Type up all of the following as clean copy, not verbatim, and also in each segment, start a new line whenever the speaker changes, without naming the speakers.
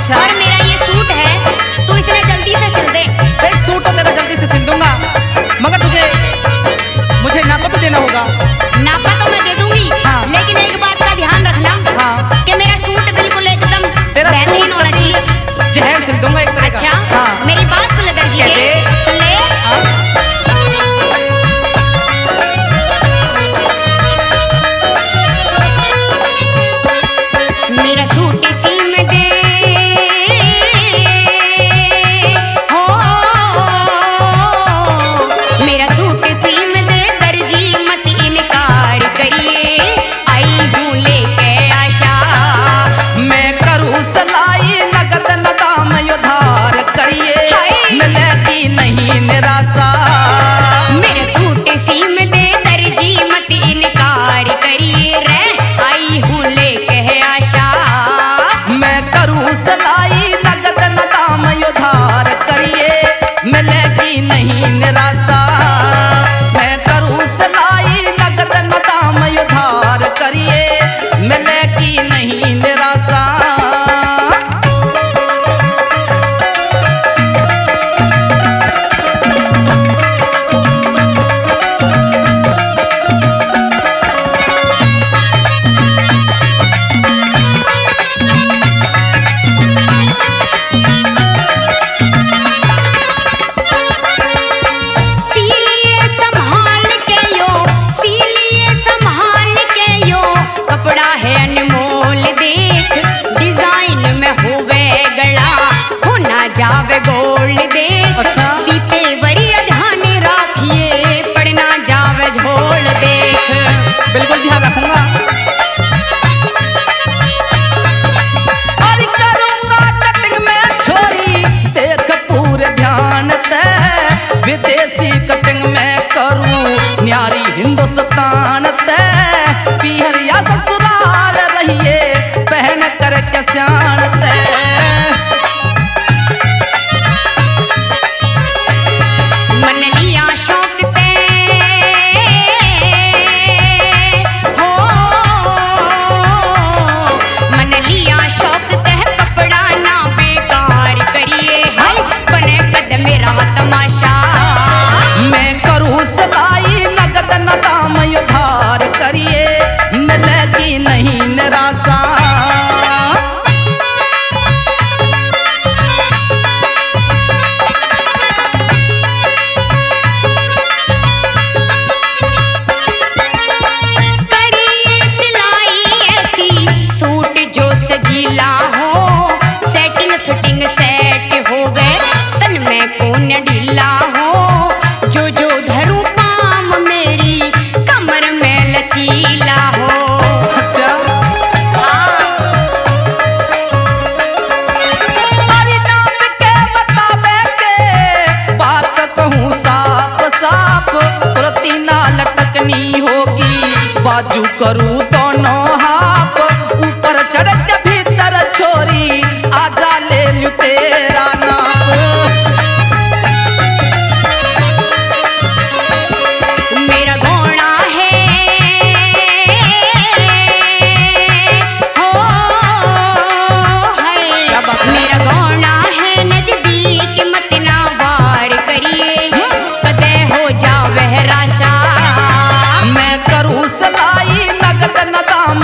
अच्छा।
और मेरा ये सूट है, तू इसे जल्दी से सिल दे।
देख सूट तो तेरा जल्दी से सिल दूंगा, मगर तुझे मुझे नापा तो देना होगा।
नापा तो मैं दे दूंगी,
हाँ।
लेकिन एक बात का ध्यान रखना,
हाँ।
कि मेरा सूट बिल्कुल एकदम
तेरा
बेहतरीन होना चाहिए।
जहर सिल दूंगा एक तरह का।
अच्छा,
हाँ।
मेरी बात सुन ले दर्जी के,
कैसे?
सुन ले।
हाँ।
मेरा सूट सिल में दे, हो मेरा सूट सिल में दे दर्जी, मत इनकार करिए, आई हूँ लेके आशा।
मैं करूँ सलाई नगद न दाम उधार करिए, मिलेगी नहीं निराशा।
मेरा सूट सिल में दे दर्जी, मत इनकार करिए रे, आई हूँ लेके आशा।
मैं करूँ सलाई नगद न दाम उधार करिए, मिलेगी नहीं निराशा। मैं करूँ सलाई नगद न दाम उधार करिए, मिलेगी नहीं निराशा।
सीलिए संभाल के यो, सीलिए संभाल के यो, कपड़ा है अनमोल देख, डिजाइन में होवे गड़ा, हो ना जावे गोल्ड देख।
अच्छा।
सीते बड़ी ध्यान राखिए, पड़ना जावे झोल देख।
बिल्कुल ध्यान रखूंगा। और करूंगा कटिंग में छोरी, देख पूरे ध्यान से, विदेशी कटिंग में करूं न्यारी हिंदुस्तान से। पीहर या ससुराल रहिए, पहन करके सियान से।
मन लिया शौक ते, हो मन लिया शौक ते, कपड़ा ना बेकार करिए, हाय बने कद मेरा तमाशा।
मैं करूं सलाई नगद न दाम उधार करिए, मिलेगी नहीं निराशा।
करिए सिलाई ऐसी, सूट जो सजीला हो, सेटिंग फिटिंग सेट हो गए, तन में कौन ढीला हो, जो जो धरूं पाम मेरी, कमर में लचीला हो।
अच्छा। अरे नाप के बतावे के बात कहूँ साफ साफ, कुर्ती ना लटकनी होगी, बाजू करूँ दोनों हाफ, ऊपर चढ़ के भीतर छोरी, आजा ले लूं तेरा नाप।
मेरा घोड़ा है, हो है मेरा घोड़ा है, नजदीक मत ना वार करिए, कदे हो जावे राशा।
मैं करूँ सलाई नगद न दाम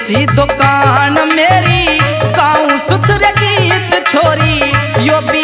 सी दुकान मेरी गाऊं सुथरे गीत छोरी यो भी